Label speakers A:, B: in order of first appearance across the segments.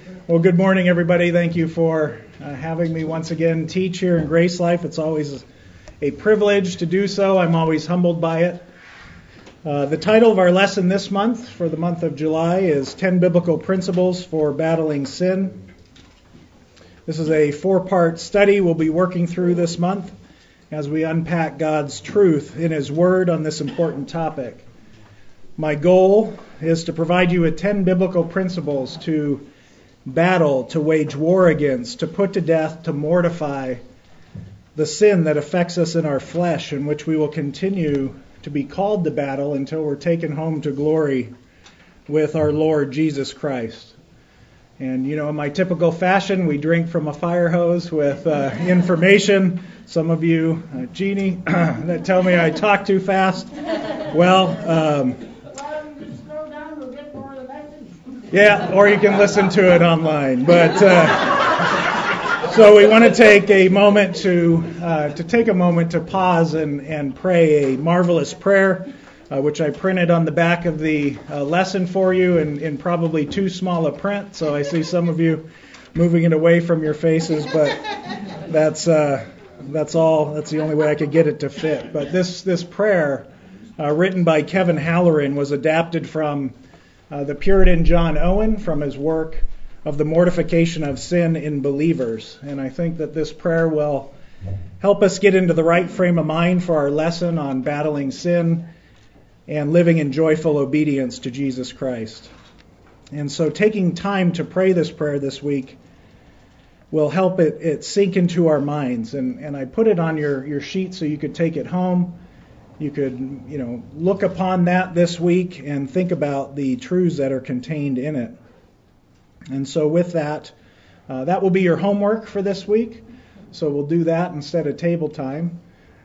A: Well, good morning, everybody. Thank you for having me once again teach here in Grace Life. It's always a privilege to do so. I'm always humbled by it. The title of our lesson this month, for the month of July, is 10 Biblical Principles for Battling Sin. This is a 4-part study we'll be working through this month as we unpack God's truth in His Word on this important topic. My goal is to provide you with 10 biblical principles to battle, to wage war against, to put to death, to mortify the sin that affects us in our flesh, in which we will continue to be called to battle until we're taken home to glory with our Lord Jesus Christ. And, in my typical fashion, we drink from a fire hose with information. Some of you, Jeannie, that tell me I talk too fast. Well, yeah, or you can listen to it online. But so we want to take a moment to pause and pray a marvelous prayer, which I printed on the back of the lesson for you in probably too small a print. So I see some of you moving it away from your faces, but that's all. That's the only way I could get it to fit. But this prayer, written by Kevin Halloran, was adapted from the Puritan John Owen, from his work of the mortification of sin in believers. And I think that this prayer will help us get into the right frame of mind for our lesson on battling sin and living in joyful obedience to Jesus Christ. And so taking time to pray this prayer this week will help it sink into our minds. And I put it on your sheet so you could take it home. You could, look upon that this week and think about the truths that are contained in it. And so with that, that will be your homework for this week. So we'll do that instead of table time.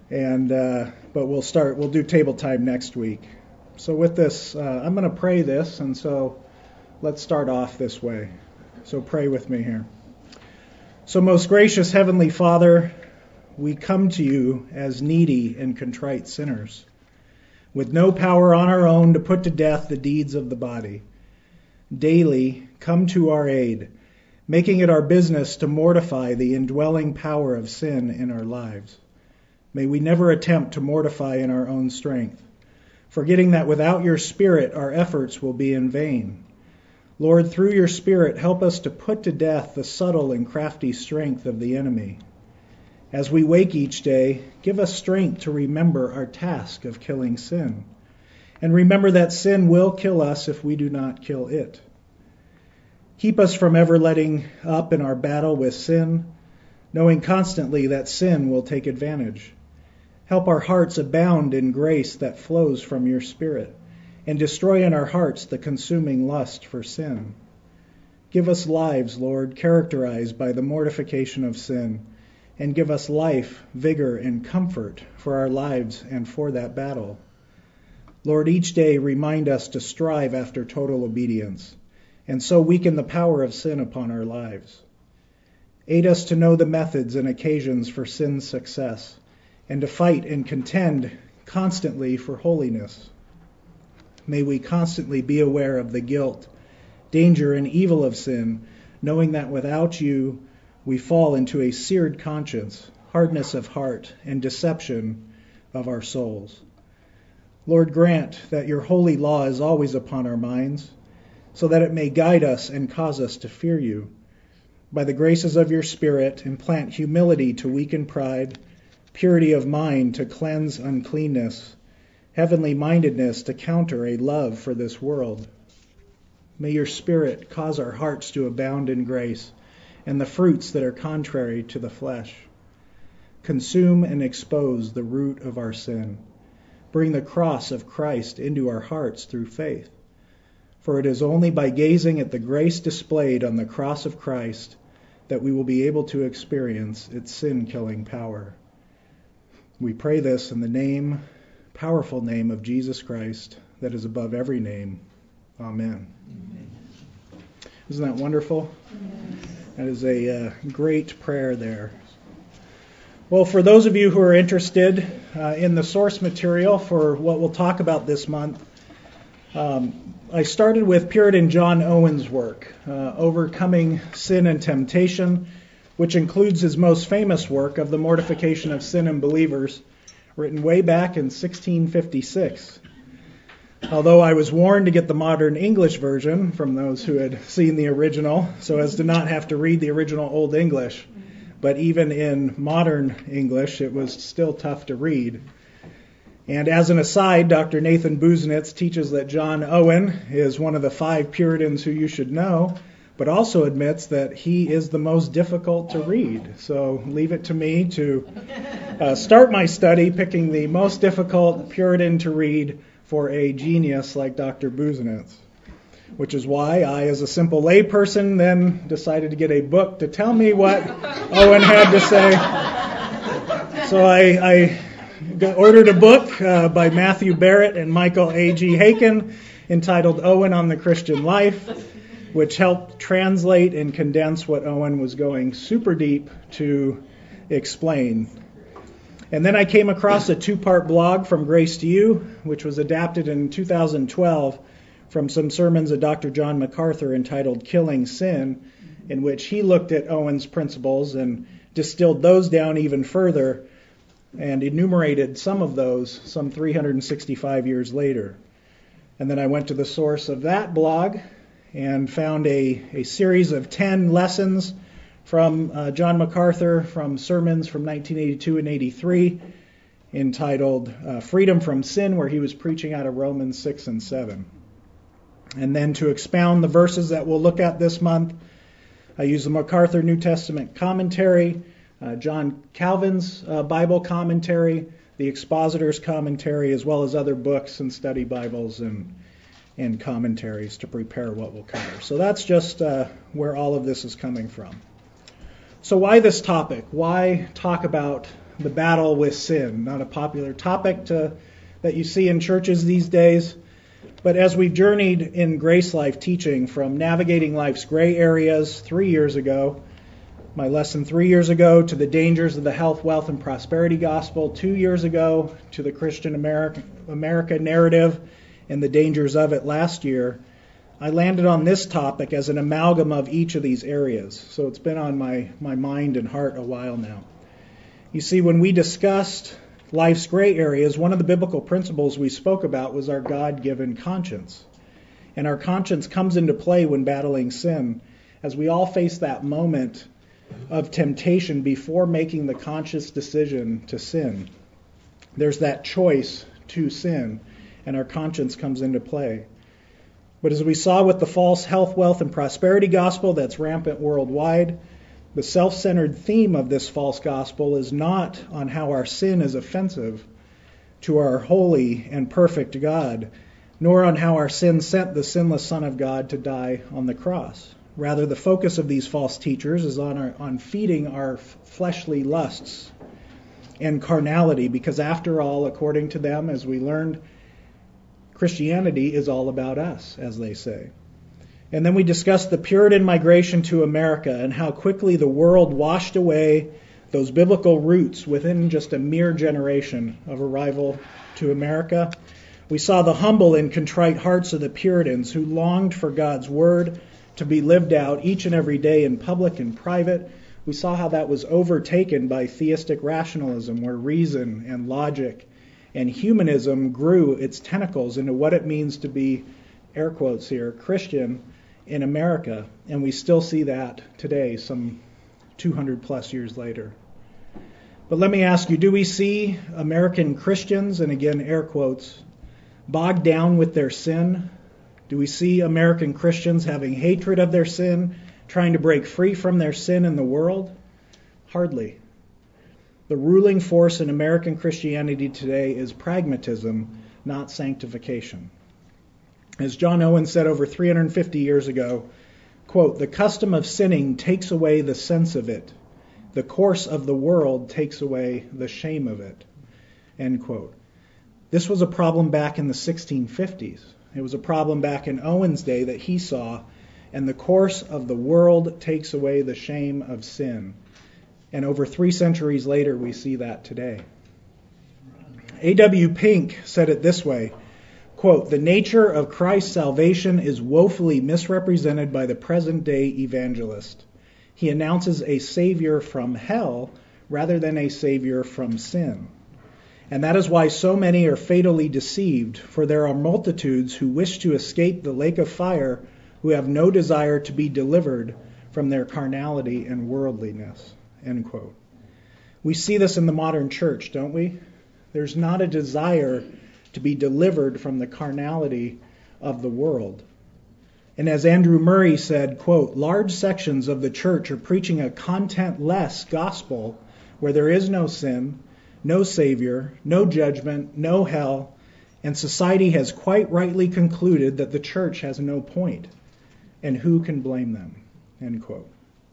A: But we'll do table time next week. So with this, I'm going to pray this. And so let's start off this way. So pray with me here. So most gracious Heavenly Father, we come to you as needy and contrite sinners, with no power on our own to put to death the deeds of the body. Daily come to our aid, making it our business to mortify the indwelling power of sin in our lives. May we never attempt to mortify in our own strength, forgetting that without your Spirit our efforts will be in vain. Lord, through your Spirit, help us to put to death the subtle and crafty strength of the enemy. As we wake each day, give us strength to remember our task of killing sin. And remember that sin will kill us if we do not kill it. Keep us from ever letting up in our battle with sin, knowing constantly that sin will take advantage. Help our hearts abound in grace that flows from your Spirit, and destroy in our hearts the consuming lust for sin. Give us lives, Lord, characterized by the mortification of sin, and give us life, vigor, and comfort for our lives and for that battle. Lord, each day remind us to strive after total obedience, and so weaken the power of sin upon our lives. Aid us to know the methods and occasions for sin's success, and to fight and contend constantly for holiness. May we constantly be aware of the guilt, danger, and evil of sin, knowing that without you, we fall into a seared conscience, hardness of heart, and deception of our souls. Lord, grant that your holy law is always upon our minds, so that it may guide us and cause us to fear you. By the graces of your Spirit, implant humility to weaken pride, purity of mind to cleanse uncleanness, heavenly mindedness to counter a love for this world. May your Spirit cause our hearts to abound in grace, and the fruits that are contrary to the flesh. Consume and expose the root of our sin. Bring the cross of Christ into our hearts through faith. For it is only by gazing at the grace displayed on the cross of Christ that we will be able to experience its sin-killing power. We pray this in the powerful name of Jesus Christ, that is above every name. Amen. Isn't that wonderful? That is a great prayer there. Well, for those of you who are interested in the source material for what we'll talk about this month, I started with Puritan John Owen's work, Overcoming Sin and Temptation, which includes his most famous work of the mortification of sin in believers, written way back in 1656. Although I was warned to get the modern English version from those who had seen the original, so as to not have to read the original Old English. But even in modern English, it was still tough to read. And as an aside, Dr. Nathan Busenitz teaches that John Owen is one of the 5 Puritans who you should know, but also admits that he is the most difficult to read. So leave it to me to start my study picking the most difficult Puritan to read for a genius like Dr. Busenitz, which is why I, as a simple layperson, then decided to get a book to tell me what Owen had to say. So I ordered a book by Matthew Barrett and Michael A.G. Haken entitled Owen on the Christian Life, which helped translate and condense what Owen was going super deep to explain. And then I came across a 2-part blog from Grace to You, which was adapted in 2012 from some sermons of Dr. John MacArthur entitled Killing Sin, in which he looked at Owen's principles and distilled those down even further and enumerated some of those some 365 years later. And then I went to the source of that blog and found a series of 10 lessons from John MacArthur from sermons from 1982 and 83 entitled Freedom from Sin, where he was preaching out of Romans 6 and 7. And then to expound the verses that we'll look at this month, I use the MacArthur New Testament commentary, John Calvin's Bible commentary, the Expositor's commentary, as well as other books and study Bibles and commentaries to prepare what we'll cover. So that's just where all of this is coming from. So why this topic? Why talk about the battle with sin? Not a popular topic that you see in churches these days. But as we've journeyed in Grace Life teaching from navigating life's gray areas 3 years ago, my lesson 3 years ago, to the dangers of the health, wealth, and prosperity gospel 2 years ago, to the Christian America narrative and the dangers of it last year, I landed on this topic as an amalgam of each of these areas. So it's been on my mind and heart a while now. You see, when we discussed life's gray areas, one of the biblical principles we spoke about was our God-given conscience. And our conscience comes into play when battling sin, as we all face that moment of temptation before making the conscious decision to sin. There's that choice to sin, and our conscience comes into play. But as we saw with the false health, wealth, and prosperity gospel that's rampant worldwide, the self-centered theme of this false gospel is not on how our sin is offensive to our holy and perfect God, nor on how our sin sent the sinless Son of God to die on the cross. Rather, the focus of these false teachers is on feeding our fleshly lusts and carnality, because after all, according to them, as we learned, Christianity is all about us, as they say. And then we discussed the Puritan migration to America and how quickly the world washed away those biblical roots within just a mere generation of arrival to America. We saw the humble and contrite hearts of the Puritans who longed for God's word to be lived out each and every day in public and private. We saw how that was overtaken by theistic rationalism, where reason and logic and humanism grew its tentacles into what it means to be, air quotes here, Christian in America. And we still see that today, some 200 plus years later. But let me ask you, do we see American Christians, and again, air quotes, bogged down with their sin? Do we see American Christians having hatred of their sin, trying to break free from their sin in the world? Hardly. The ruling force in American Christianity today is pragmatism, not sanctification. As John Owen said over 350 years ago, quote, "The custom of sinning takes away the sense of it. The course of the world takes away the shame of it." End quote. This was a problem back in the 1650s. It was a problem back in Owen's day that he saw, and the course of the world takes away the shame of sin. And over 3 centuries later, we see that today. A.W. Pink said it this way: Quote, "The nature of Christ's salvation is woefully misrepresented by the present-day evangelist. He announces a savior from hell rather than a savior from sin. And that is why so many are fatally deceived, for there are multitudes who wish to escape the lake of fire who have no desire to be delivered from their carnality and worldliness." End quote. We see this in the modern church, don't we? There's not a desire to be delivered from the carnality of the world. And as Andrew Murray said, quote, "Large sections of the church are preaching a content-less gospel where there is no sin, no Savior, no judgment, no hell, and society has quite rightly concluded that the church has no point. And who can blame them?" End quote.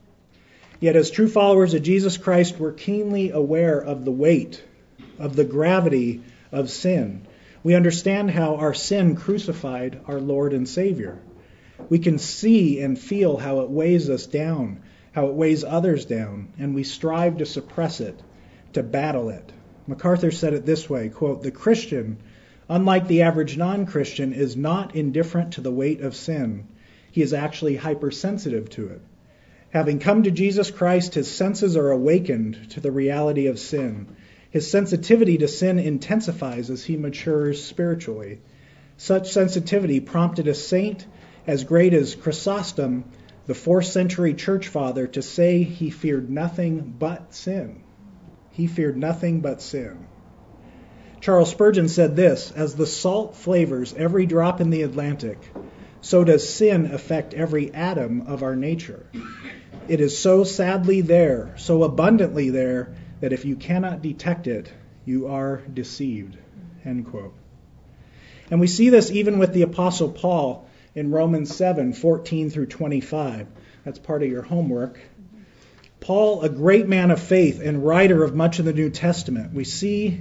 A: Yet as true followers of Jesus Christ, we're keenly aware of the weight, of the gravity of sin. We understand how our sin crucified our Lord and Savior. We can see and feel how it weighs us down, how it weighs others down, and we strive to suppress it, to battle it. MacArthur said it this way, quote, "The Christian, unlike the average non-Christian, is not indifferent to the weight of sin. He is actually hypersensitive to it. Having come to Jesus Christ, his senses are awakened to the reality of sin. His sensitivity to sin intensifies as he matures spiritually. Such sensitivity prompted a saint as great as Chrysostom, the 4th century church father, to say he feared nothing but sin. He feared nothing but sin." Charles Spurgeon said this, "As the salt flavors every drop in the Atlantic, so does sin affect every atom of our nature. It is so sadly there, so abundantly there, that if you cannot detect it, you are deceived." End quote. And we see this even with the Apostle Paul in Romans 7:14 through 25. That's part of your homework. Paul, a great man of faith and writer of much of the New Testament, we see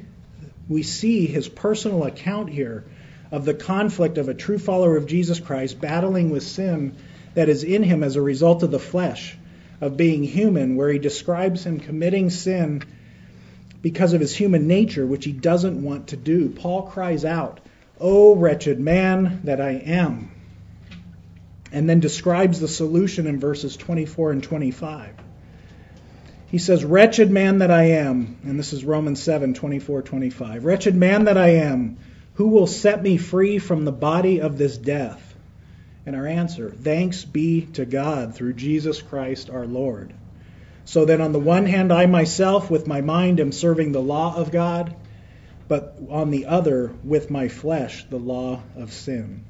A: his personal account here of the conflict of a true follower of Jesus Christ battling with sin that is in him as a result of the flesh, of being human, where he describes him committing sin because of his human nature, which he doesn't want to do. Paul cries out, "O wretched man that I am," and then describes the solution in verses 24 and 25. He says, "Wretched man that I am," and this is Romans 7:24-25. "Wretched man that I am, who will set me free from the body of this death?" And our answer, "Thanks be to God through Jesus Christ our Lord. So then on the one hand, I myself with my mind am serving the law of God, but on the other, with my flesh, the law of sin."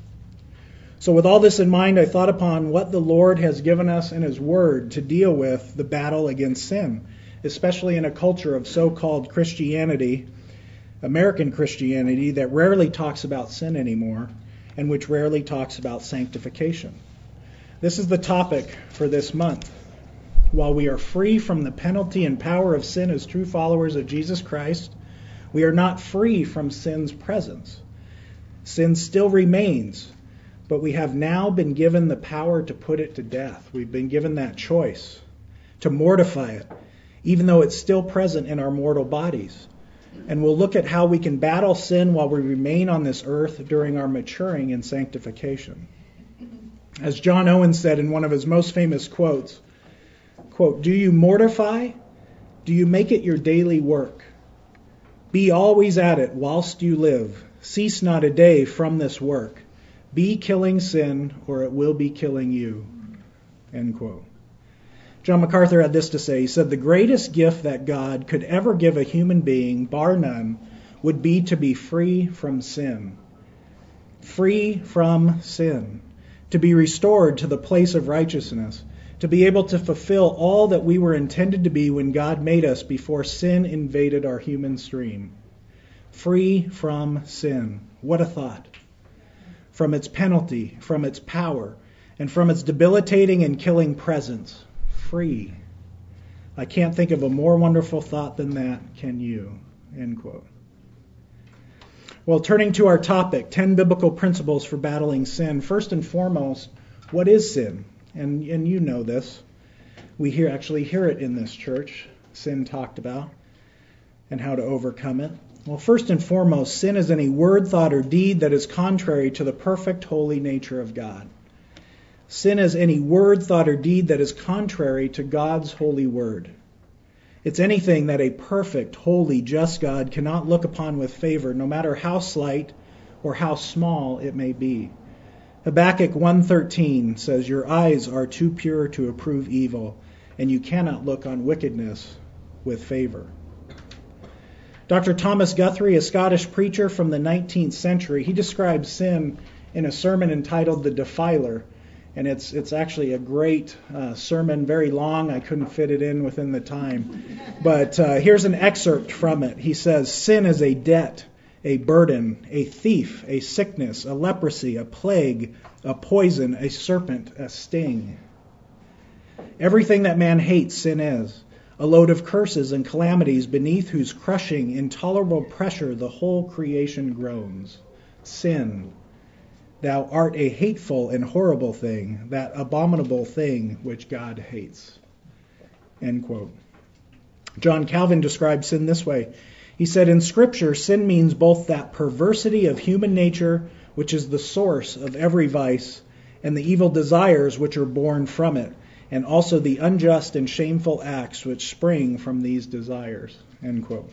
A: So with all this in mind, I thought upon what the Lord has given us in his word to deal with the battle against sin, especially in a culture of so-called Christianity, American Christianity, that rarely talks about sin anymore, and which rarely talks about sanctification. This is the topic for this month. While we are free from the penalty and power of sin as true followers of Jesus Christ, we are not free from sin's presence. Sin still remains, but we have now been given the power to put it to death. We've been given that choice to mortify it, even though it's still present in our mortal bodies. And we'll look at how we can battle sin while we remain on this earth during our maturing in sanctification. As John Owen said in one of his most famous quotes, quote, "Do you mortify? Do you make it your daily work? Be always at it whilst you live. Cease not a day from this work. Be killing sin, or it will be killing you." End quote. John MacArthur had this to say. He said, "The greatest gift that God could ever give a human being, bar none, would be to be free from sin. Free from sin. To be restored to the place of righteousness. To be able to fulfill all that we were intended to be when God made us before sin invaded our human stream. Free from sin." What a thought. From its penalty, from its power, and from its debilitating and killing presence. Free. I can't think of a more wonderful thought than that, can you? End quote. Well, turning to our topic, 10 biblical principles for battling sin. First and foremost, what is sin? And you know this. We actually hear it in this church, sin talked about, and how to overcome it. Well, first and foremost, sin is any word, thought, or deed that is contrary to the perfect, holy nature of God. Sin is any word, thought, or deed that is contrary to God's holy word. It's anything that a perfect, holy, just God cannot look upon with favor, no matter how slight or how small it may be. Habakkuk 1:13 says, "Your eyes are too pure to approve evil, and you cannot look on wickedness with favor." Dr. Thomas Guthrie, a Scottish preacher from the 19th century, he describes sin in a sermon entitled The Defiler. And it's actually a great sermon, very long. I couldn't fit it in within the time. But here's an excerpt from it. He says, "Sin is a debt, a burden, a thief, a sickness, a leprosy, a plague, a poison, a serpent, a sting. Everything that man hates, sin is. A load of curses and calamities beneath whose crushing, intolerable pressure the whole creation groans. Sin. Thou art a hateful and horrible thing, that abominable thing which God hates." End quote. John Calvin describes sin this way. He said, "In Scripture, sin means both that perversity of human nature, which is the source of every vice, and the evil desires which are born from it, and also the unjust and shameful acts which spring from these desires." End quote.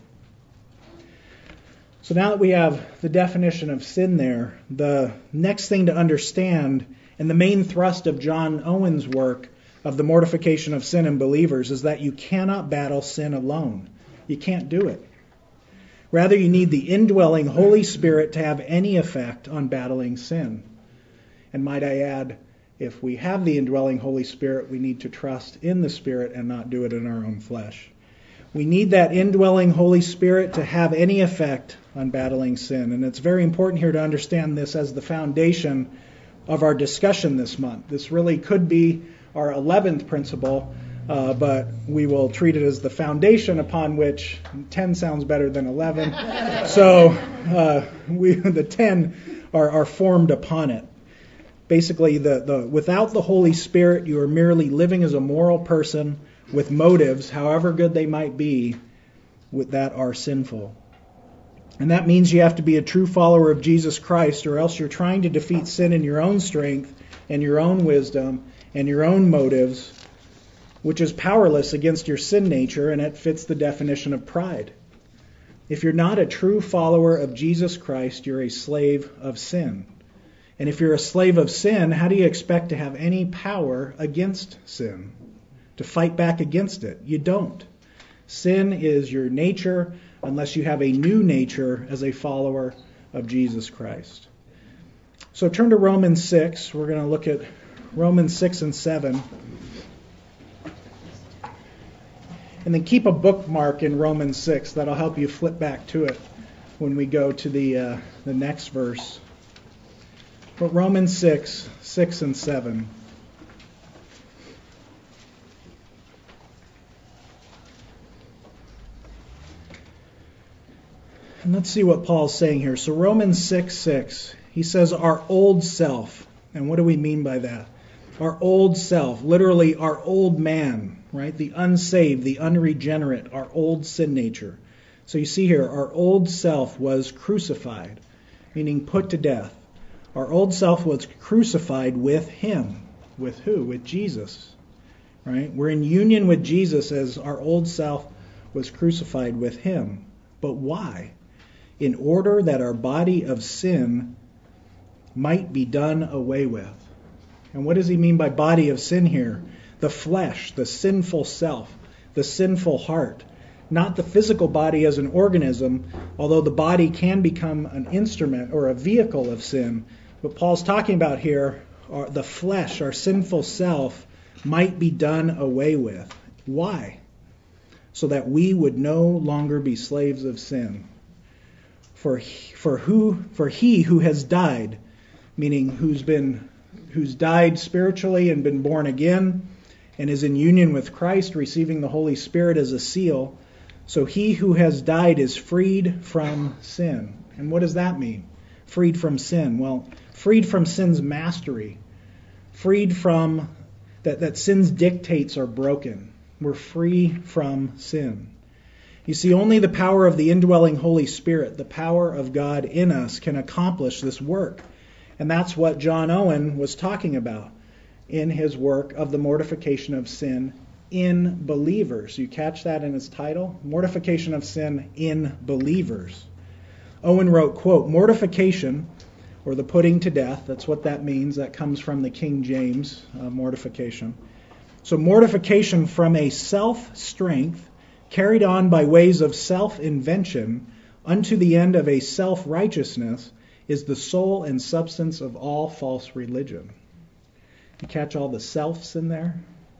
A: So now that we have the definition of sin there, the next thing to understand, and the main thrust of John Owen's work of the mortification of sin in believers, is that you cannot battle sin alone. You can't do it. Rather, you need the indwelling Holy Spirit to have any effect on battling sin. And might I add, if we have the indwelling Holy Spirit, we need to trust in the Spirit and not do it in our own flesh. We need that indwelling Holy Spirit to have any effect on battling sin. And it's very important here to understand this as the foundation of our discussion this month. This really could be our 11th principle, but we will treat it as the foundation upon which 10 sounds better than 11. So the 10 are formed upon it. Basically, without the Holy Spirit, you are merely living as a moral person with motives, however good they might be, that are sinful. And that means you have to be a true follower of Jesus Christ, or else you're trying to defeat sin in your own strength and your own wisdom and your own motives, which is powerless against your sin nature, and it fits the definition of pride. If you're not a true follower of Jesus Christ, you're a slave of sin. And if you're a slave of sin, how do you expect to have any power against sin? To fight back against it? You don't. Sin is your nature unless you have a new nature as a follower of Jesus Christ. So turn to Romans 6. We're going to look at Romans 6 and 7. And then keep a bookmark in Romans 6. That'll help you flip back to it when we go to the next verse. But Romans 6, 6 and 7. And let's see what Paul's saying here. So Romans 6:6, he says our old self. And what do we mean by that? Our old self, literally our old man, right? The unsaved, the unregenerate, our old sin nature. So you see here, our old self was crucified, meaning put to death. Our old self was crucified with him. With who? With Jesus, right? We're in union with Jesus as our old self was crucified with him. But why? In order that our body of sin might be done away with. And what does he mean by body of sin here? The flesh, the sinful self, the sinful heart. Not the physical body as an organism, although the body can become an instrument or a vehicle of sin. What Paul's talking about here, the flesh, our sinful self, might be done away with. Why? So that we would no longer be slaves of sin. For he who has died, meaning who's died spiritually and been born again, and is in union with Christ, receiving the Holy Spirit as a seal. So he who has died is freed from sin. And what does that mean? Freed from sin. Well, freed from sin's mastery. Freed from that sin's dictates are broken. We're free from sin. You see, only the power of the indwelling Holy Spirit, the power of God in us, can accomplish this work. And that's what John Owen was talking about in his work of the mortification of sin in believers. You catch that in his title? Mortification of sin in believers. Owen wrote, quote, "Mortification, or the putting to death," that's what that means. That comes from the King James, mortification. So mortification from a self-strength carried on by ways of self-invention unto the end of a self-righteousness is the soul and substance of all false religion. You catch all the selfs in there?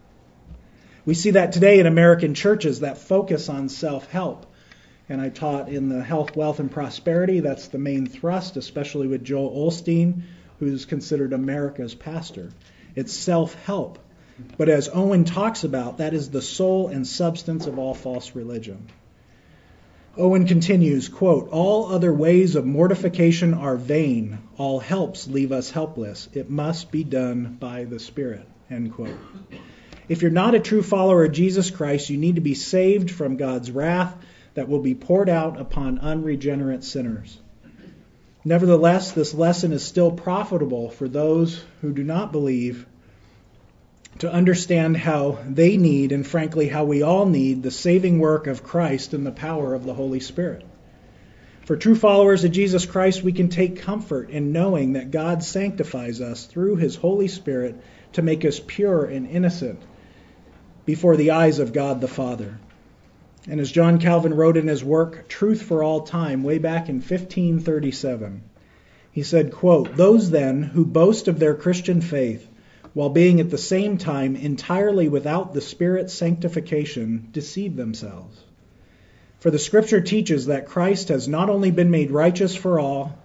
A: We see that today in American churches that focus on self-help. And I taught in the Health, Wealth, and Prosperity. That's the main thrust, especially with Joel Osteen, who's considered America's pastor. It's self-help. But as Owen talks about, that is the soul and substance of all false religion. Owen continues, quote, "All other ways of mortification are vain. All helps leave us helpless. It must be done by the Spirit," end quote. If you're not a true follower of Jesus Christ, you need to be saved from God's wrath that will be poured out upon unregenerate sinners. Nevertheless, this lesson is still profitable for those who do not believe to understand how they need, and frankly how we all need, the saving work of Christ and the power of the Holy Spirit. For true followers of Jesus Christ, we can take comfort in knowing that God sanctifies us through His Holy Spirit to make us pure and innocent before the eyes of God the Father. And as John Calvin wrote in his work, Truth for All Time, way back in 1537, he said, quote, "Those then who boast of their Christian faith, while being at the same time entirely without the Spirit's sanctification, deceive themselves. For the Scripture teaches that Christ has not only been made righteous for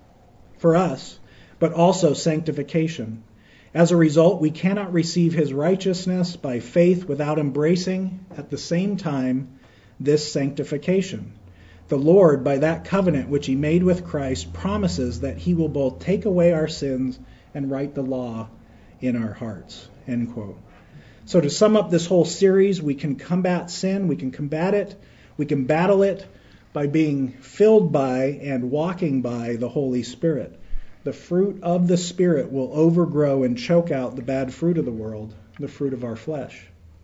A: us, but also sanctification. As a result, we cannot receive His righteousness by faith without embracing, at the same time, this sanctification. The Lord, by that covenant which He made with Christ, promises that He will both take away our sins and write the law in our hearts," end quote. So to sum up this whole series, we can combat sin, we can combat it, we can battle it by being filled by and walking by the Holy Spirit. The fruit of the Spirit will overgrow and choke out the bad fruit of the world, the fruit of our flesh.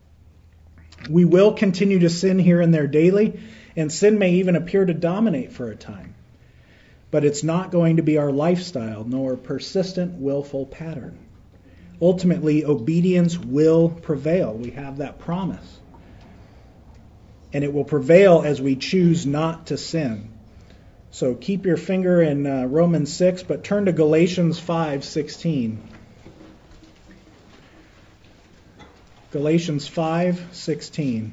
A: We will continue to sin here and there daily, and sin may even appear to dominate for a time. But it's not going to be our lifestyle, nor a persistent, willful pattern. Ultimately, obedience will prevail. We have that promise. And it will prevail as we choose not to sin. So keep your finger in Romans 6, but turn to Galatians 5:16. Galatians 5:16.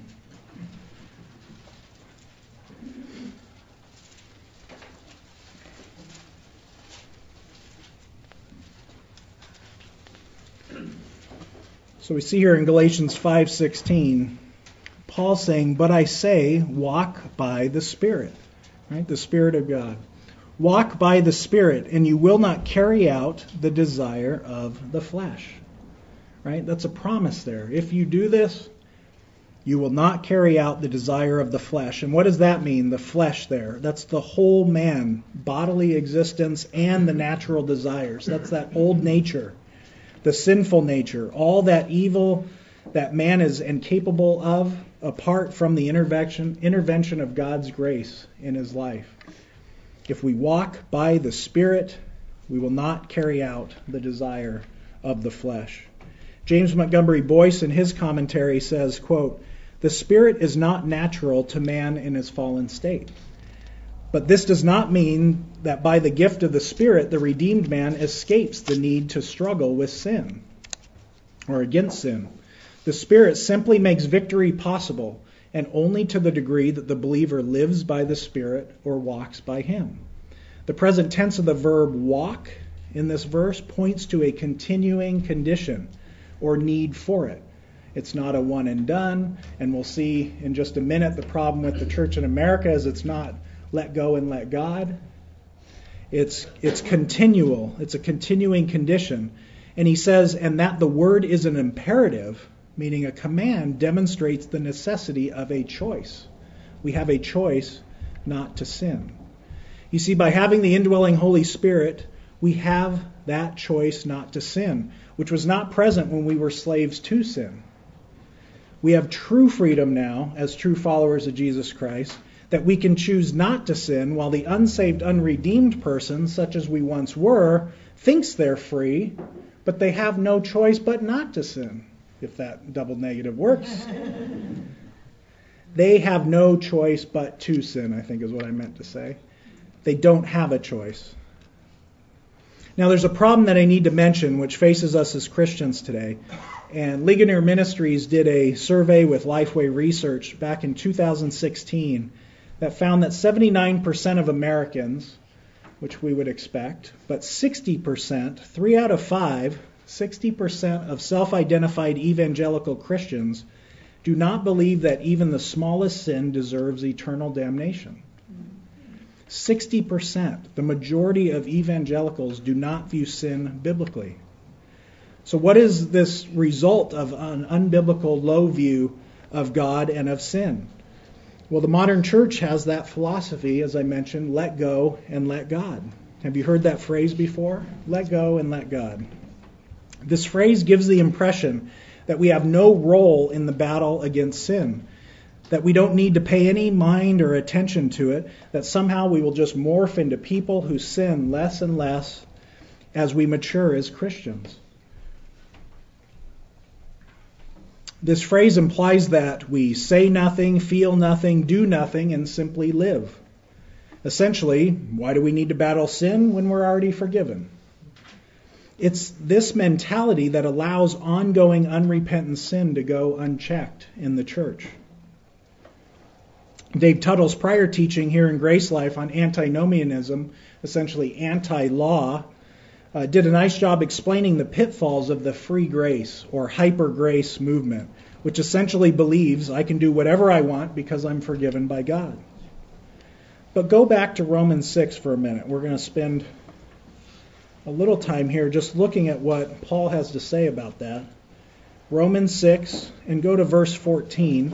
A: So we see here in Galatians 5:16, Paul saying, "But I say, walk by the Spirit." Right? The Spirit of God. "Walk by the Spirit, and you will not carry out the desire of the flesh." Right? That's a promise there. If you do this, you will not carry out the desire of the flesh. And what does that mean, the flesh there? That's the whole man, bodily existence, and the natural desires. That's that old nature, the sinful nature, all that evil that man is incapable of apart from the intervention of God's grace in his life. If we walk by the Spirit, we will not carry out the desire of the flesh. James Montgomery Boyce in his commentary says, quote, "The Spirit is not natural to man in his fallen state. But this does not mean that by the gift of the Spirit, the redeemed man escapes the need to struggle with sin or against sin. The Spirit simply makes victory possible, and only to the degree that the believer lives by the Spirit or walks by Him. The present tense of the verb walk in this verse points to a continuing condition or need for it. It's not a one and done, and we'll see in just a minute the problem with the church in America is it's not let go and let God. It's continual. It's a continuing condition. And he says, and that the word is an imperative, meaning a command, demonstrates the necessity of a choice. We have a choice not to sin. You see, by having the indwelling Holy Spirit, we have that choice not to sin, which was not present when we were slaves to sin. We have true freedom now, as true followers of Jesus Christ, that we can choose not to sin, while the unsaved, unredeemed person, such as we once were, thinks they're free, but they have no choice but not to sin, if that double negative works. They have no choice but to sin, I think is what I meant to say. They don't have a choice. Now there's a problem that I need to mention which faces us as Christians today. And Ligonier Ministries did a survey with Lifeway Research back in 2016 that found that 79% of Americans, which we would expect, but 60%, 3 out of 5, 60% of self-identified evangelical Christians do not believe that even the smallest sin deserves eternal damnation. 60%, the majority of evangelicals, do not view sin biblically. So what is this result of an unbiblical low view of God and of sin? Well, the modern church has that philosophy, as I mentioned, let go and let God. Have you heard that phrase before? Let go and let God. This phrase gives the impression that we have no role in the battle against sin, that we don't need to pay any mind or attention to it, that somehow we will just morph into people who sin less and less as we mature as Christians. This phrase implies that we say nothing, feel nothing, do nothing, and simply live. Essentially, why do we need to battle sin when we're already forgiven? It's this mentality that allows ongoing unrepentant sin to go unchecked in the church. Dave Tuttle's prior teaching here in Grace Life on antinomianism, essentially anti-law, did a nice job explaining the pitfalls of the free grace or hyper grace movement, which essentially believes I can do whatever I want because I'm forgiven by God. But go back to Romans 6 for a minute. We're going to spend a little time here just looking at what Paul has to say about that. Romans 6, and go to verse 14.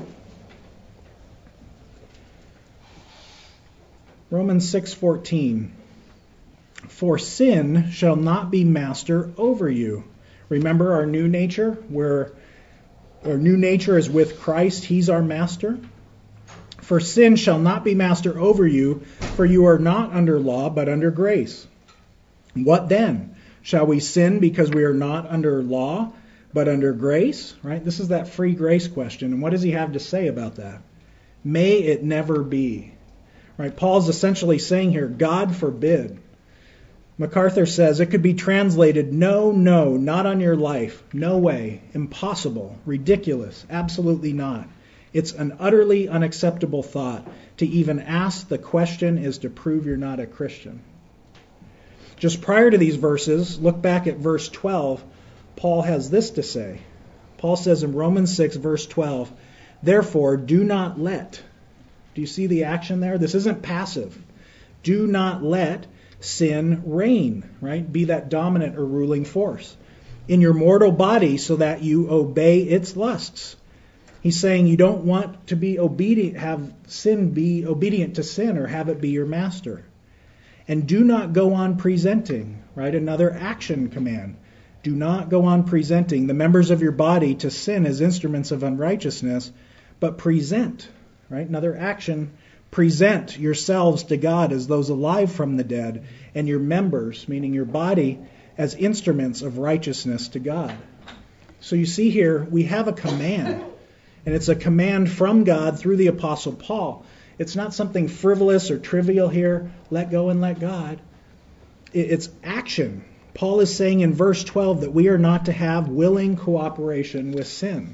A: Romans 6:14. For sin shall not be master over you. Remember our new nature, where our new nature is with Christ. He's our master. For sin shall not be master over you, for you are not under law, but under grace. What then? Shall we sin because we are not under law, but under grace? Right? This is that free grace question. And what does he have to say about that? May it never be. Right? Paul's essentially saying here, God forbid. MacArthur says it could be translated, no, not on your life, no way, impossible, ridiculous, absolutely not. It's an utterly unacceptable thought. To even ask the question is to prove you're not a Christian. Just prior to these verses, look back at verse 12, Paul has this to say. Paul says in Romans 6, verse 12, therefore do not let. Do you see the action there? This isn't passive. Do not let sin reign, right? Be that dominant or ruling force in your mortal body so that you obey its lusts. He's saying you don't want to be obedient, have sin be obedient to sin or have it be your master. And do not go on presenting, right? Another action command. Do not go on presenting the members of your body to sin as instruments of unrighteousness, but present, right? Another action. Present yourselves to God as those alive from the dead, and your members, meaning your body, as instruments of righteousness to God. So you see here, we have a command, and it's a command from God through the Apostle Paul. It's not something frivolous or trivial here, let go and let God. It's action. Paul is saying in verse 12 that we are not to have willing cooperation with sin.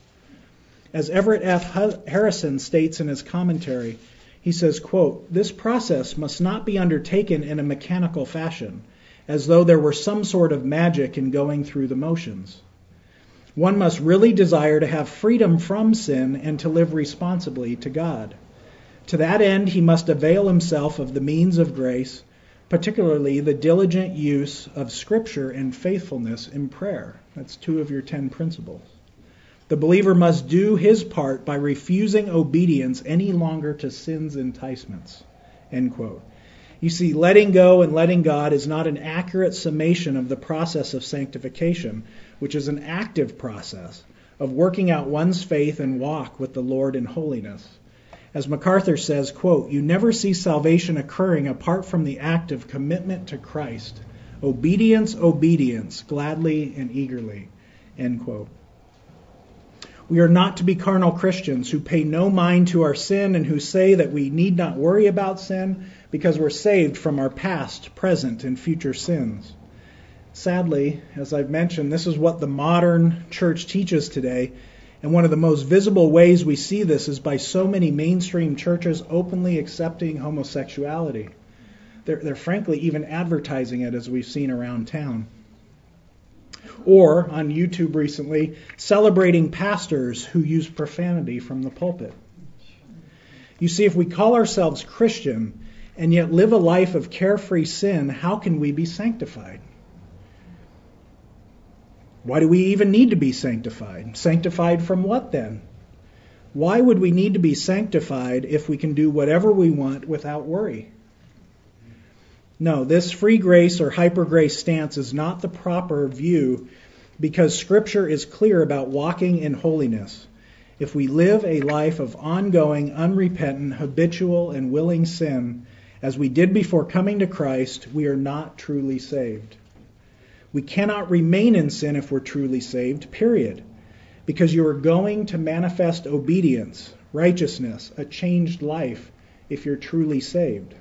A: As Everett F. Harrison states in his commentary, he says, quote, this process must not be undertaken in a mechanical fashion, as though there were some sort of magic in going through the motions. One must really desire to have freedom from sin and to live responsibly to God. To that end, he must avail himself of the means of grace, particularly the diligent use of Scripture and faithfulness in prayer. That's 2 of your 10 principles. The believer must do his part by refusing obedience any longer to sin's enticements. End quote. You see, letting go and letting God is not an accurate summation of the process of sanctification, which is an active process of working out one's faith and walk with the Lord in holiness. As MacArthur says, quote, "You never see salvation occurring apart from the act of commitment to Christ. Obedience, obedience, gladly and eagerly." End quote. We are not to be carnal Christians who pay no mind to our sin and who say that we need not worry about sin because we're saved from our past, present, and future sins. Sadly, as I've mentioned, this is what the modern church teaches today, and one of the most visible ways we see this is by so many mainstream churches openly accepting homosexuality. They're frankly even advertising it, as we've seen around town. Or, on YouTube recently, celebrating pastors who use profanity from the pulpit. You see, if we call ourselves Christian and yet live a life of carefree sin, how can we be sanctified? Why do we even need to be sanctified? Sanctified from what then? Why would we need to be sanctified if we can do whatever we want without worry? No, this free grace or hyper grace stance is not the proper view because Scripture is clear about walking in holiness. If we live a life of ongoing, unrepentant, habitual, and willing sin, as we did before coming to Christ, we are not truly saved. We cannot remain in sin if we're truly saved, period, because you are going to manifest obedience, righteousness, a changed life if you're truly saved.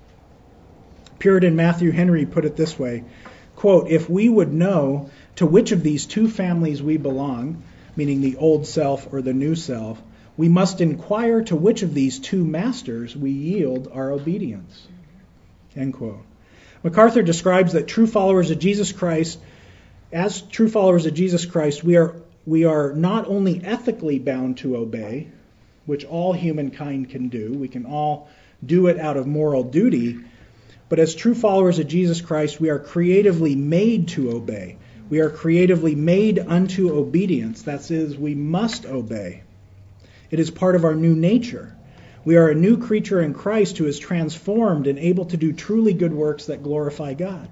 A: Puritan Matthew Henry put it this way, quote, "If we would know to which of these two families we belong," meaning the old self or the new self, "we must inquire to which of these two masters we yield our obedience." End quote. MacArthur describes that true followers of Jesus Christ, as true followers of Jesus Christ, we are not only ethically bound to obey, which all humankind can do, we can all do it out of moral duty, but as true followers of Jesus Christ, we are creatively made to obey. We are creatively made unto obedience. That is, we must obey. It is part of our new nature. We are a new creature in Christ who is transformed and able to do truly good works that glorify God.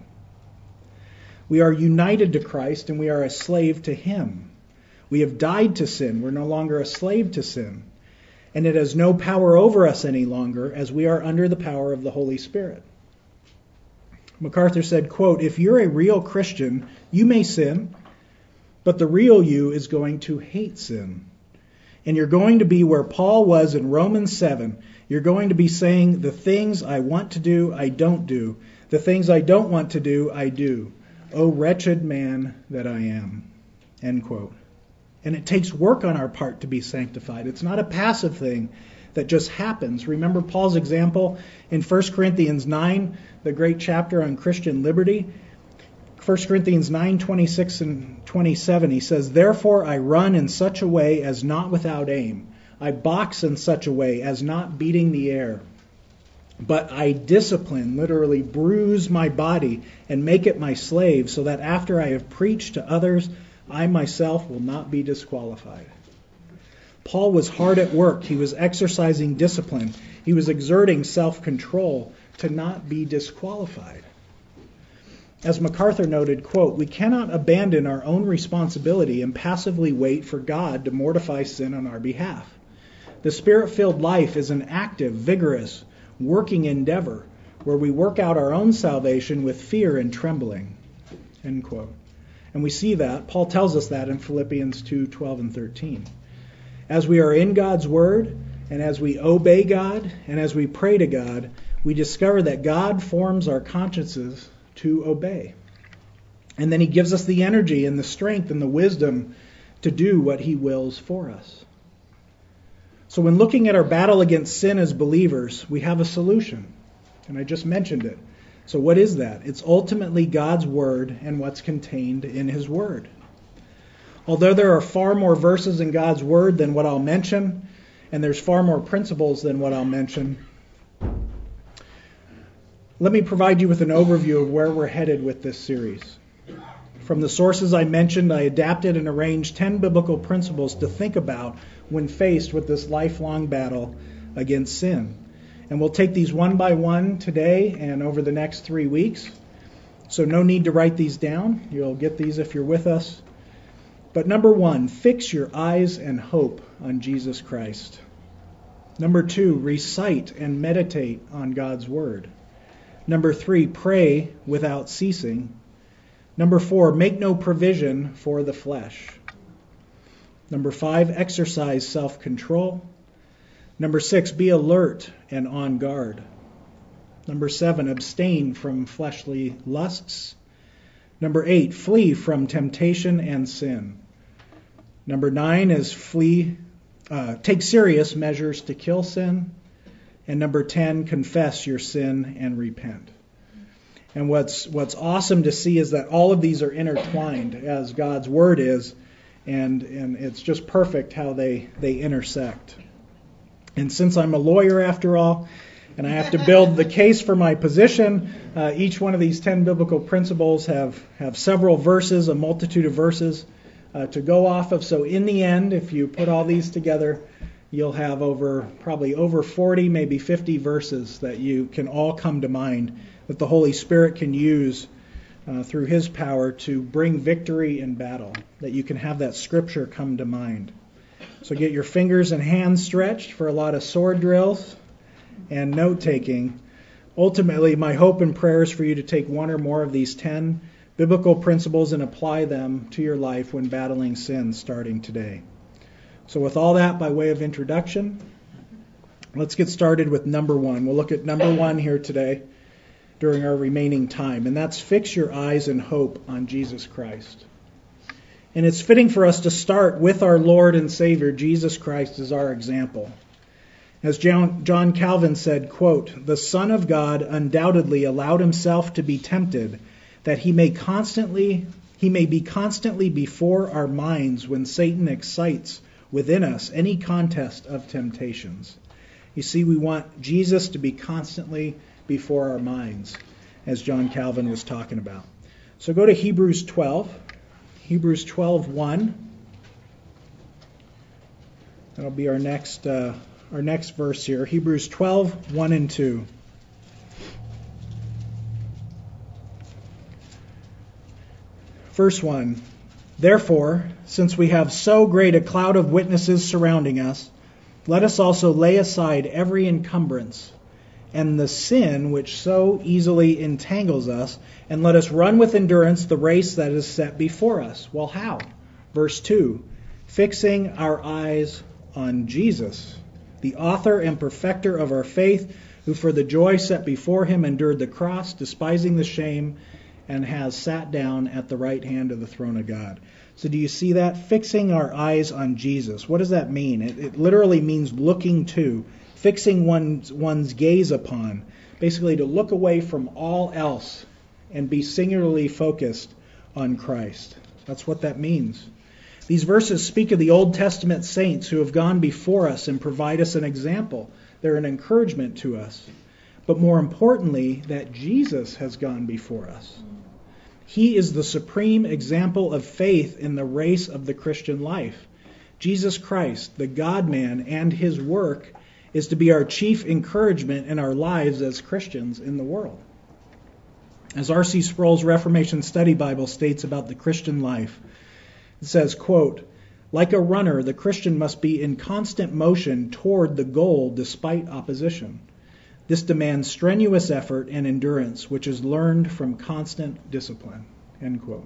A: We are united to Christ and we are a slave to Him. We have died to sin. We're no longer a slave to sin. And it has no power over us any longer as we are under the power of the Holy Spirit. MacArthur said, quote, "If you're a real Christian, you may sin, but the real you is going to hate sin. And you're going to be where Paul was in Romans 7. You're going to be saying, the things I want to do, I don't do. The things I don't want to do, I do. O wretched man that I am." End quote. And it takes work on our part to be sanctified. It's not a passive thing that just happens. Remember Paul's example in 1 Corinthians 9, the great chapter on Christian liberty? 1 Corinthians 9, 26 and 27, he says, "Therefore I run in such a way as not without aim. I box in such a way as not beating the air. But I discipline," literally bruise my body, "and make it my slave, so that after I have preached to others, I myself will not be disqualified." Paul was hard at work. He was exercising discipline. He was exerting self-control to not be disqualified. As MacArthur noted, quote, "We cannot abandon our own responsibility and passively wait for God to mortify sin on our behalf. The Spirit-filled life is an active, vigorous, working endeavor where we work out our own salvation with fear and trembling." End quote. And we see that. Paul tells us that in Philippians 2, 12 and 13. As we are in God's Word, and as we obey God, and as we pray to God, we discover that God forms our consciences to obey. And then He gives us the energy and the strength and the wisdom to do what He wills for us. So when looking at our battle against sin as believers, we have a solution. And I just mentioned it. So what is that? It's ultimately God's Word and what's contained in His Word. Although there are far more verses in God's Word than what I'll mention, and there's far more principles than what I'll mention, let me provide you with an overview of where we're headed with this series. From the sources I mentioned, I adapted and arranged 10 biblical principles to think about when faced with this lifelong battle against sin. And we'll take these one by one today and over the next 3 weeks. So no need to write these down. You'll get these if you're with us. But number 1, fix your eyes and hope on Jesus Christ. Number 2, recite and meditate on God's Word. Number 3, pray without ceasing. Number 4, make no provision for the flesh. Number 5, exercise self-control. Number 6, be alert and on guard. Number 7, abstain from fleshly lusts. Number 8, flee from temptation and sin. Number 9 is take serious measures to kill sin. And number 10, confess your sin and repent. And what's awesome to see is that all of these are intertwined as God's Word is, and it's just perfect how they intersect. And since I'm a lawyer after all, and I have to build the case for my position, each one of these 10 biblical principles have several verses, a multitude of verses to go off of. So in the end, if you put all these together, you'll have probably over 40, maybe 50 verses that you can all come to mind that the Holy Spirit can use through His power to bring victory in battle, that you can have that Scripture come to mind. So get your fingers and hands stretched for a lot of sword drills and note-taking. Ultimately, my hope and prayer is for you to take one or more of these 10 biblical principles and apply them to your life when battling sin starting today. So with all that by way of introduction, let's get started with number 1. We'll look at number 1 here today during our remaining time, and that's fix your eyes and hope on Jesus Christ. And it's fitting for us to start with our Lord and Savior, Jesus Christ, as our example. As John Calvin said, quote, "The Son of God undoubtedly allowed Himself to be tempted, that He may be constantly before our minds when Satan excites within us any contest of temptations." You see, we want Jesus to be constantly before our minds, as John Calvin was talking about. So go to Hebrews 12. Hebrews 12:1. That'll be our next verse here. Hebrews 12:1 and 2. Verse 1. Therefore, since we have so great a cloud of witnesses surrounding us, let us also lay aside every encumbrance and the sin which so easily entangles us, and let us run with endurance the race that is set before us. Well, how? Verse 2, fixing our eyes on Jesus, the author and perfecter of our faith, who for the joy set before Him endured the cross, despising the shame, and has sat down at the right hand of the throne of God. So do you see that? Fixing our eyes on Jesus. What does that mean? It literally means looking to, fixing one's gaze upon. Basically to look away from all else and be singularly focused on Christ. That's what that means. These verses speak of the Old Testament saints who have gone before us and provide us an example. They're an encouragement to us. But more importantly, that Jesus has gone before us. He is the supreme example of faith in the race of the Christian life. Jesus Christ, the God-man, and His work is to be our chief encouragement in our lives as Christians in the world. As R.C. Sproul's Reformation Study Bible states about the Christian life, it says, quote, "Like a runner, the Christian must be in constant motion toward the goal despite opposition. This demands strenuous effort and endurance, which is learned from constant discipline." End quote.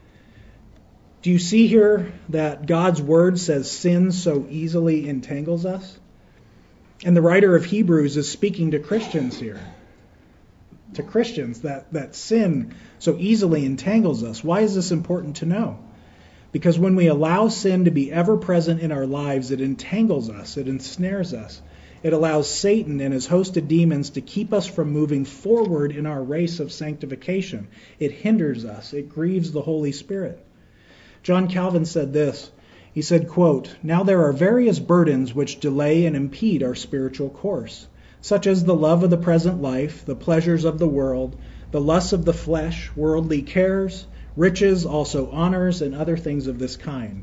A: Do you see here that God's Word says sin so easily entangles us? And the writer of Hebrews is speaking to Christians here. To Christians, that sin so easily entangles us. Why is this important to know? Because when we allow sin to be ever present in our lives, it entangles us, it ensnares us. It allows Satan and his host of demons to keep us from moving forward in our race of sanctification. It hinders us. It grieves the Holy Spirit. John Calvin said this. He said, quote, "Now there are various burdens which delay and impede our spiritual course, such as the love of the present life, the pleasures of the world, the lusts of the flesh, worldly cares, riches, also honors, and other things of this kind.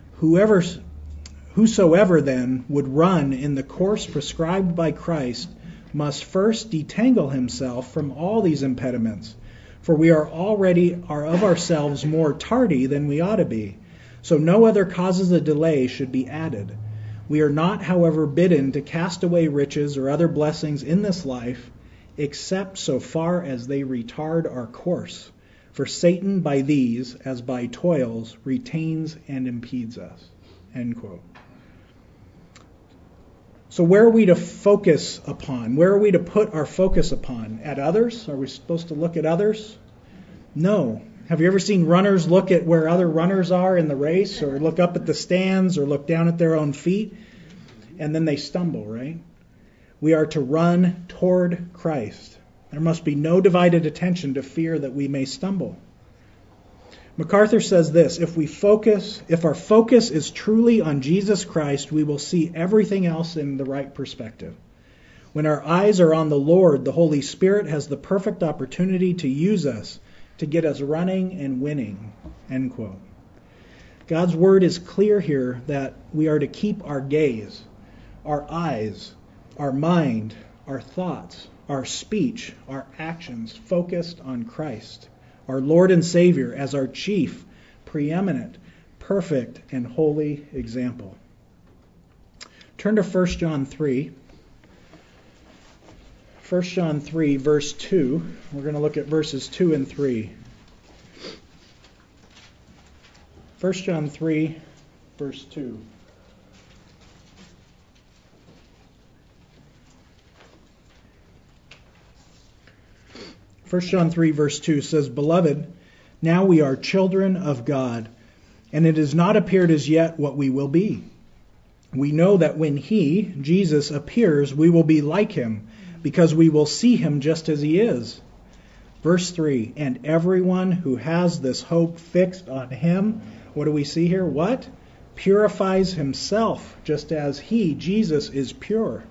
A: Whosoever then would run in the course prescribed by Christ must first detangle himself from all these impediments. For we are of ourselves more tardy than we ought to be. So no other causes of delay should be added. We are not, however, bidden to cast away riches or other blessings in this life, except so far as they retard our course. For Satan by these, as by toils, retains and impedes us. End quote. So where are we to focus upon? Where are we to put our focus upon? At others? Are we supposed to look at others? No. Have you ever seen runners look at where other runners are in the race, or look up at the stands, or look down at their own feet, and then they stumble, right? We are to run toward Christ. There must be no divided attention to fear that we may stumble. MacArthur says this: if our focus is truly on Jesus Christ, we will see everything else in the right perspective. When our eyes are on the Lord, the Holy Spirit has the perfect opportunity to use us, to get us running and winning. End quote. God's word is clear here that we are to keep our gaze, our eyes, our mind, our thoughts, our speech, our actions focused on Christ, our Lord and Savior, as our chief, preeminent, perfect, and holy example. Turn to 1 John 3. 1 John 3, verse 2. We're going to look at verses 2 and 3. 1 John 3, verse 2. First John 3, verse 2 says, "Beloved, now we are children of God, and it has not appeared as yet what we will be. We know that when He, Jesus, appears, we will be like Him, because we will see Him just as He is." Verse 3, "And everyone who has this hope fixed on Him," what do we see here? What? "Purifies himself, just as He, Jesus, is pure."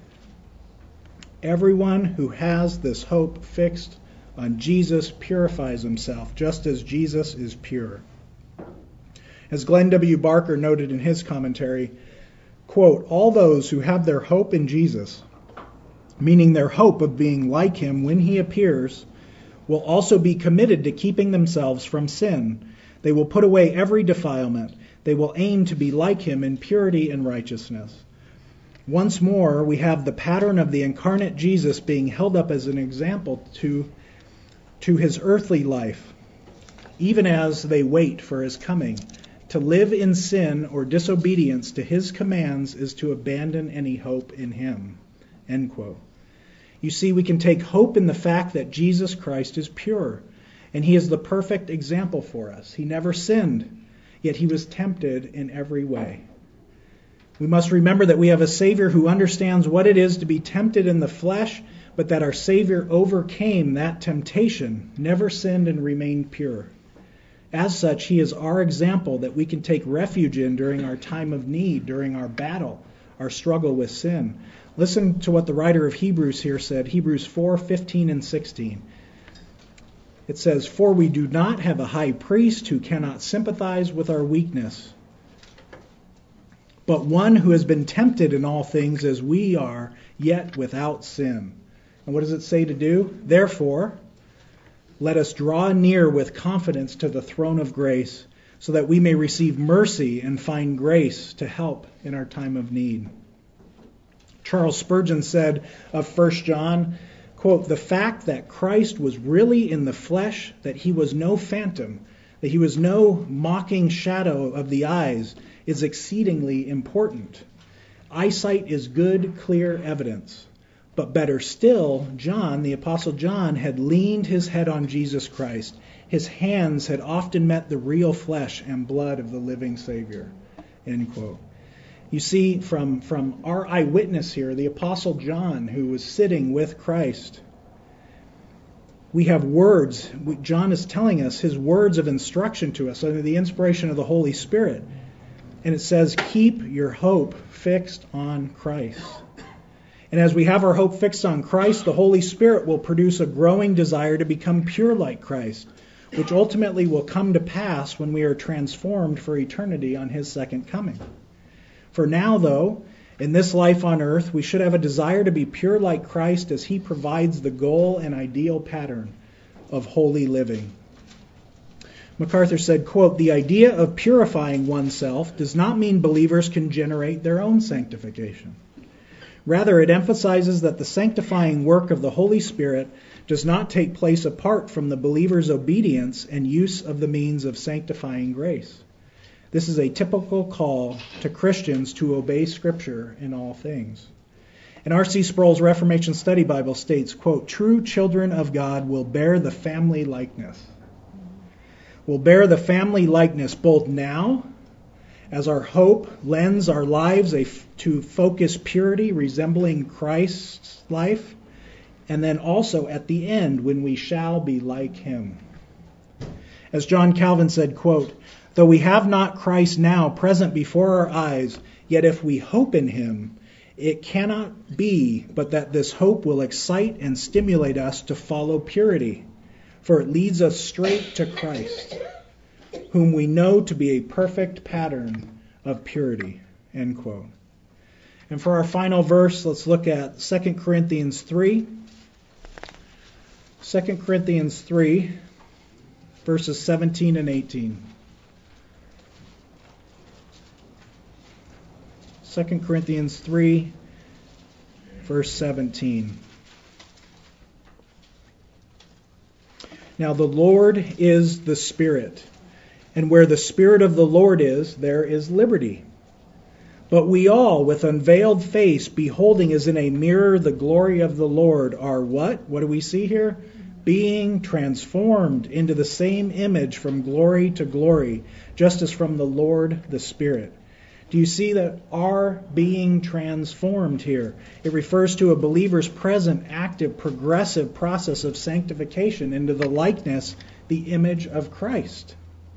A: Everyone who has this hope fixed on Jesus purifies himself, just as Jesus is pure. As Glenn W. Barker noted in his commentary, quote, "All those who have their hope in Jesus, meaning their hope of being like Him when He appears, will also be committed to keeping themselves from sin. They will put away every defilement. They will aim to be like Him in purity and righteousness." Once more, we have the pattern of the incarnate Jesus being held up as an example to His earthly life, even as they wait for His coming. To live in sin or disobedience to His commands is to abandon any hope in Him. End quote. You see, we can take hope in the fact that Jesus Christ is pure, and He is the perfect example for us. He never sinned, yet He was tempted in every way. We must remember that we have a Savior who understands what it is to be tempted in the flesh, but that our Savior overcame that temptation, never sinned, and remained pure. As such, He is our example that we can take refuge in during our time of need, during our battle, our struggle with sin. Listen to what the writer of Hebrews here said, Hebrews 4:15 and 16. It says, "For we do not have a high priest who cannot sympathize with our weakness, but one who has been tempted in all things as we are, yet without sin." And what does it say to do? "Therefore, let us draw near with confidence to the throne of grace, so that we may receive mercy and find grace to help in our time of need." Charles Spurgeon said of 1 John, quote, "The fact that Christ was really in the flesh, that He was no phantom, that He was no mocking shadow of the eyes, is exceedingly important. Eyesight is good, clear evidence. But better still, John, the Apostle John, had leaned his head on Jesus Christ. His hands had often met the real flesh and blood of the living Savior." End quote. You see, from our eyewitness here, the Apostle John, who was sitting with Christ, we have words. John is telling us his words of instruction to us under the inspiration of the Holy Spirit. And it says, "Keep your hope fixed on Christ." And as we have our hope fixed on Christ, the Holy Spirit will produce a growing desire to become pure like Christ. which ultimately will come to pass when we are transformed for eternity on his second coming. For now, though, in this life on earth, we should have a desire to be pure like Christ as he provides the goal and ideal pattern of holy living. MacArthur said, quote, "The idea of purifying oneself does not mean believers can generate their own sanctification. Rather, it emphasizes that the sanctifying work of the Holy Spirit does not take place apart from the believer's obedience and use of the means of sanctifying grace. This is a typical call to Christians to obey Scripture in all things." And R.C. Sproul's Reformation Study Bible states, quote, "True children of God will bear the family likeness. Will bear the family likeness both now, as our hope lends our lives to focus purity resembling Christ's life, and then also at the end when we shall be like him." As John Calvin said, quote, "Though we have not Christ now present before our eyes, yet if we hope in him, it cannot be but that this hope will excite and stimulate us to follow purity, for it leads us straight to Christ, whom we know to be a perfect pattern of purity." End quote. And for our final verse, let's look at 2 Corinthians 3. 2 Corinthians 3, verses 17 and 18. 2 Corinthians 3, verse 17. "Now the Lord is the Spirit, and where the Spirit of the Lord is, there is liberty. But we all, with unveiled face, beholding as in a mirror the glory of the Lord, are" what? What do we see here? "Being transformed into the same image from glory to glory, just as from the Lord the Spirit." Do you see that our being transformed here? It refers to a believer's present, active, progressive process of sanctification into the likeness, the image of Christ.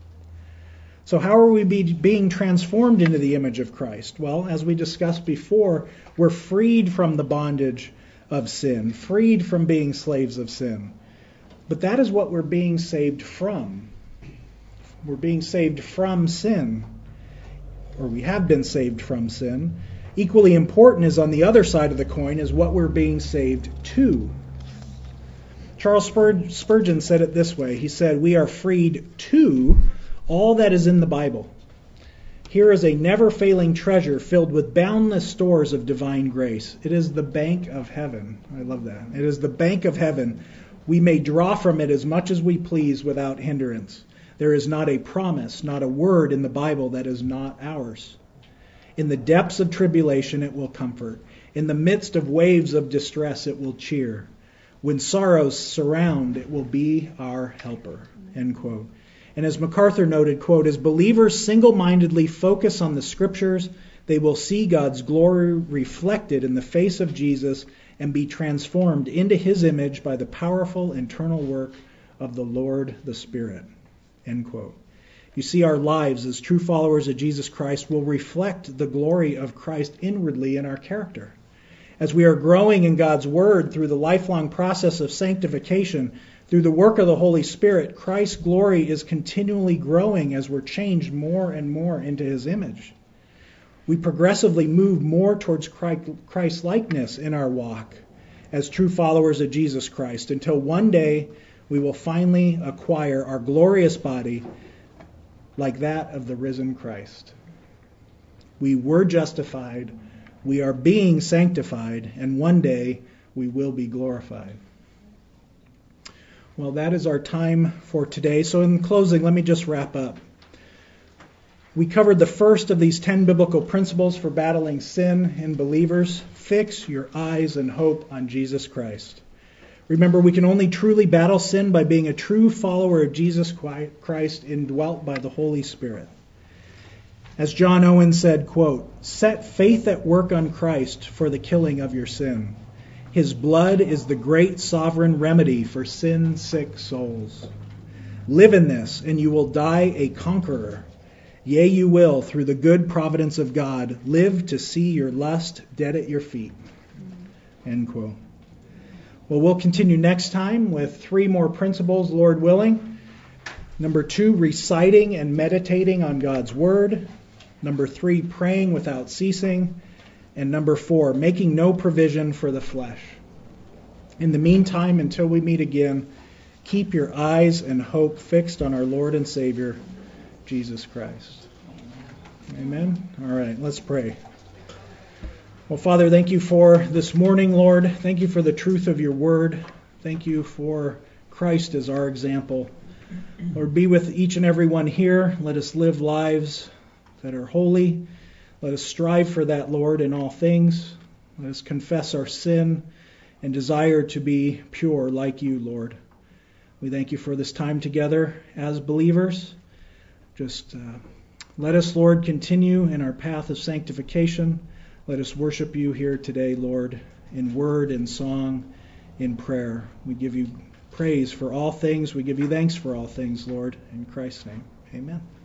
A: So how are we being transformed into the image of Christ? Well, as we discussed before, we're freed from the bondage of sin, freed from being slaves of sin. But that is what we're being saved from. We're being saved from sin, or we have been saved from sin. Equally important is on the other side of the coin is what we're being saved to. Charles Spurgeon said it this way. He said, "We are freed to all that is in the Bible. Here is a never-failing treasure filled with boundless stores of divine grace. It is the bank of heaven." I love that. It is the bank of heaven. We may draw from it as much as we please without hindrance. There is not a promise, not a word in the Bible that is not ours. In the depths of tribulation, it will comfort. In the midst of waves of distress, it will cheer. When sorrows surround, it will be our helper. End quote. And as MacArthur noted, quote, "As believers single-mindedly focus on the Scriptures, they will see God's glory reflected in the face of Jesus and be transformed into his image by the powerful internal work of the Lord the Spirit." End quote. You see, our lives as true followers of Jesus Christ will reflect the glory of Christ inwardly in our character. As we are growing in God's Word through the lifelong process of sanctification, through the work of the Holy Spirit, Christ's glory is continually growing as we're changed more and more into his image. We progressively move more towards Christ-likeness in our walk as true followers of Jesus Christ until one day we will finally acquire our glorious body like that of the risen Christ. We were justified, we are being sanctified, and one day we will be glorified. Well, that is our time for today. So in closing, let me just wrap up. We covered the first of these 10 biblical principles for battling sin in believers. Fix your eyes and hope on Jesus Christ. Remember, we can only truly battle sin by being a true follower of Jesus Christ indwelt by the Holy Spirit. As John Owen said, quote, "Set faith at work on Christ for the killing of your sin. His blood is the great sovereign remedy for sin-sick souls. Live in this, and you will die a conqueror. Yea, you will, through the good providence of God, live to see your lust dead at your feet." End quote. Well, we'll continue next time with 3 more principles, Lord willing. Number 2, reciting and meditating on God's Word. Number 3, praying without ceasing. And number 4, making no provision for the flesh. In the meantime, until we meet again, keep your eyes and hope fixed on our Lord and Savior, Jesus Christ. Amen. All right, let's pray. Well, Father, thank you for this morning, Lord. Thank you for the truth of your word. Thank you for Christ as our example. Lord, be with each and every one here. Let us live lives that are holy. Let us strive for that, Lord, in all things. Let us confess our sin and desire to be pure like you, Lord. We thank you for this time together as believers. Just let us, Lord, continue in our path of sanctification. Let us worship you here today, Lord, in word, in song, in prayer. We give you praise for all things. We give you thanks for all things, Lord. In Christ's name, amen.